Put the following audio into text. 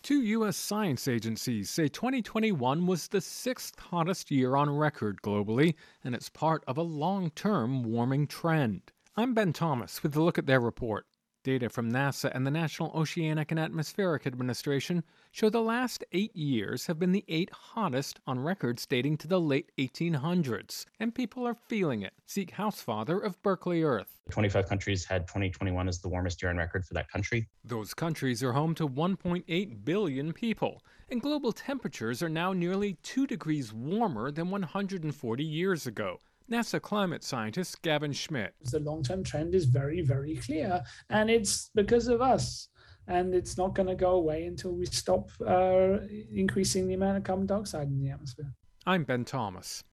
Two U.S. science agencies say 2021 was the sixth hottest year on record globally, and it's part of a long term warming trend. I'm Ben Thomas with a look at their report. Data from NASA and the National Oceanic and Atmospheric Administration show the last 8 years have been the 8 hottest on record dating to the late 1800s, and people are feeling it. Zeke Housefather of Berkeley Earth. 25 countries had 2021 as the warmest year on record for that country. Those countries are home to 1.8 billion people, and global temperatures are now nearly 2 degrees warmer than 140 years ago. NASA climate scientist Gavin Schmidt. The long-term trend is very, very clear, and it's because of us. And it's not going to go away until we stop increasing the amount of carbon dioxide in the atmosphere. I'm Ben Thomas.